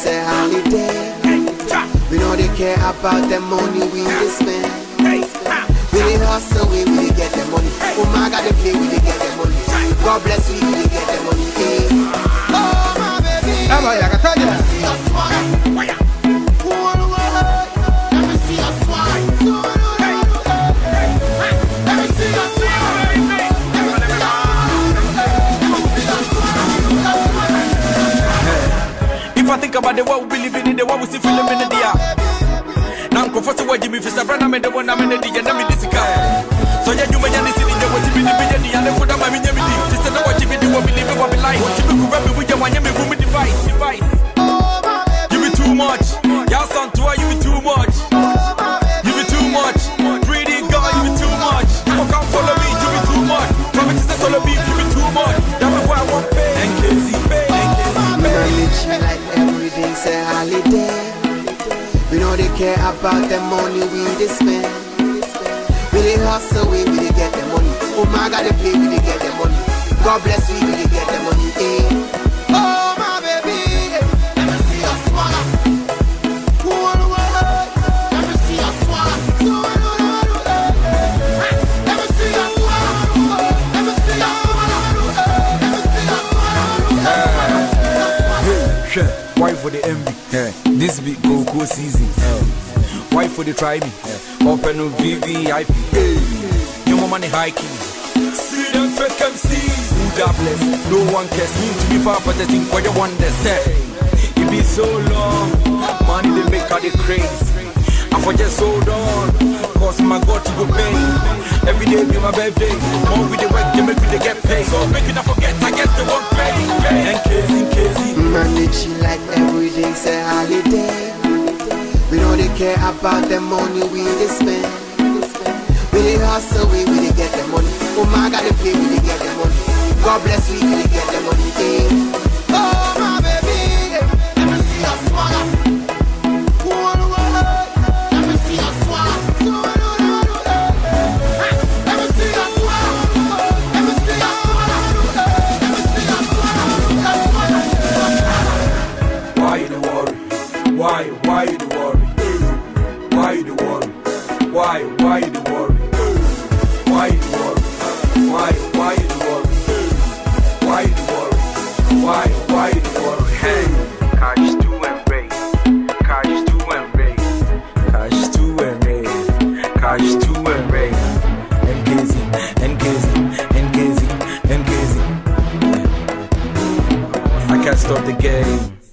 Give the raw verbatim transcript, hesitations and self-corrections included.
it's a holiday. We know they care about the money we dey spend. We dey hustle, we really get the money. Oh my God, they play, we dey get the money. God bless we, we dey get the money. Hey. Oh my baby, Am I like I tell you? let me see your swag. Let me see your swag. Let me see your swag. If I think about the world we live in, the world we see film in the dia. Now I'm confessing what Jimmy Fisher brand I'm the one I'm in the dia, I'm in the sika. So yeah, you may not see the what you be the and the food I'm in the video. Just know what you be the what we live what we like. What you be grab me with your one, you be room device, device. You be too much. Y'all sound too you be too much. You be too much. Pretty girl, you be too much. You can't follow me, you be too much. Come and say solo beef, you be too much. That's why I want pay. N K Z pay. Like every day's a holiday. We know they care about the money we dey spend. We dey hustle, we really get the money. Oh my God, they play, we dey get the money. God bless we, we dey get the money. Hey. Oh my baby, let me see your swagger. Let me see your swagger. Let me see your swagger. Let me see your swagger. Let me see your swagger. Why for the envy? Yeah. This be go go season. Yeah. Why for the try me? Yeah. Open no V V I P. Hey. Your mama money hiking. See them fake M Cs. Who jobless? No one cares. Me to be far but the thing for your wonder. Say it be so long. Money they make all the craze. I for just hold on. Cause my God to go pay. Every day be my birthday. More with the work, you make me they get paid. So make it not forget, I guess they won't pay. And K Z. Manage like every day's a holiday. We know they care about the money we dey spend. We dey hustle, we really get the money. Oh my God, they play, we dey get the money. God bless we, we dey get the money. Hey. Oh my baby, let me see your swagger. Let me see your swagger. Let me see your swagger. Let me see your swagger. Let me see your swagger. Why you the worry? Why, why you the worry? Why you the worry? Why, why you the worry? Why you the worry? Why, why you the worry? Why you the worry? Why, why you the worry? Hey, cash to and raise, cash to and raise, cash to and raise, cash to and raise. Engaging, engaging, engaging, engaging. I can't stop the game.